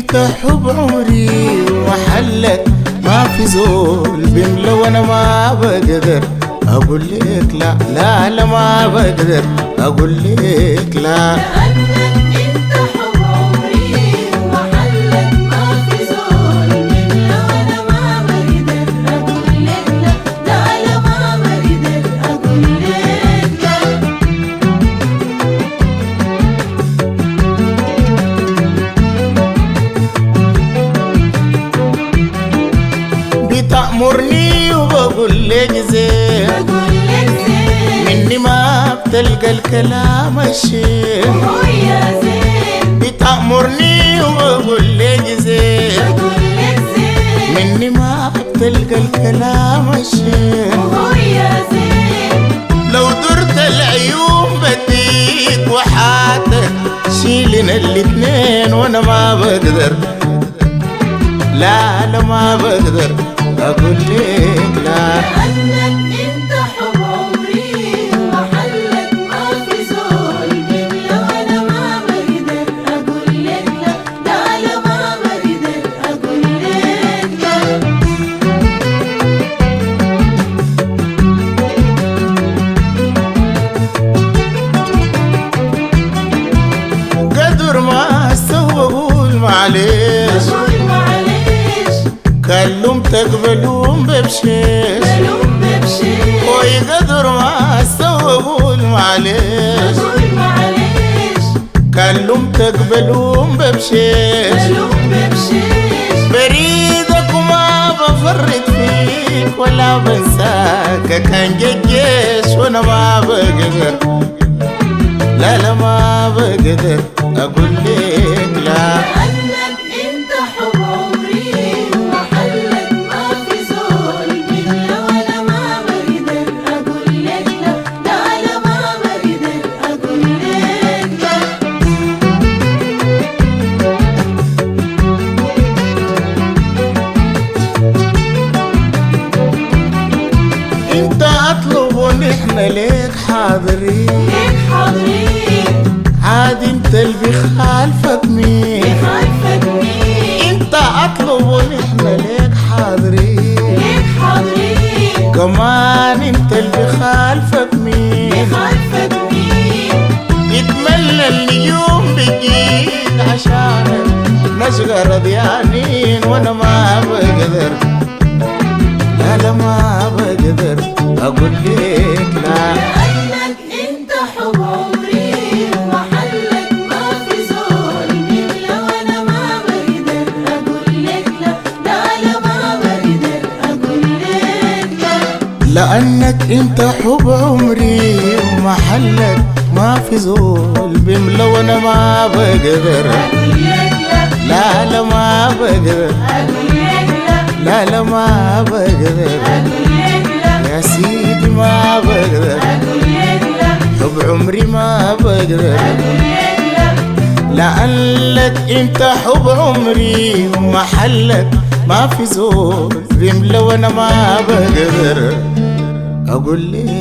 انت حب عمري ومحلك ما في زول بملا وانا ما بقدر اقول لك لا لا لا ما بقدر اقول لك لا. بتأمرني وبقول لك زين مني ما بتلقى الكلام الشين بتأمرني وبقول لك زين مني ما بتلقى الكلام الشين لو درت العيون بديك وحاتك شيلنا الاتنين وانا ما بقدر لا لا ما بقدر اقول لك لا. لأنك انت حب عمري ومحلك ما في زول بملا وانا ما بقدر اقول لك لا لا لا ما بقدر اقول لك لا. قدر ما استوى قول معلش كلمتك بلوم ببشيش وي قدر ما استوى قول معلش كلمتك بلوم ببشيش بريدك وما بفرط فيك ولا بنساك كان جيش وانا ما بقدر لا لا ما بقدر اقول لك لا. انت اطلب ونحن ليك حاضرين عاد انت اللي بخالفك مين انت اطلب ونحن ليك حاضرين كمان انت اللي بخالفك مين يتملى النجوم بجيل عشانك نشقى رضيانين وانا ما بقدر لا لا ما بقدر اقول لك لا. لأنك انت حب عمري ومحلك ما في زول بملا وانا ما بقدر اقول لك لا لا لا ما بقدر اقول لك لا. لأنك انت حب عمري ومحلك ما في زول بملا وانا ما بقدر اقول لك لا لا لا ما بقدر اقول لك لا لا لا ما بقدر اقول لك لا يا سيدي ما بقدر اقول لك لا حب عمري ما بقدر اقول لك لا. لأنك انت حب عمري ومحلك ما في زول بملا وانا ما بقدر اقول لك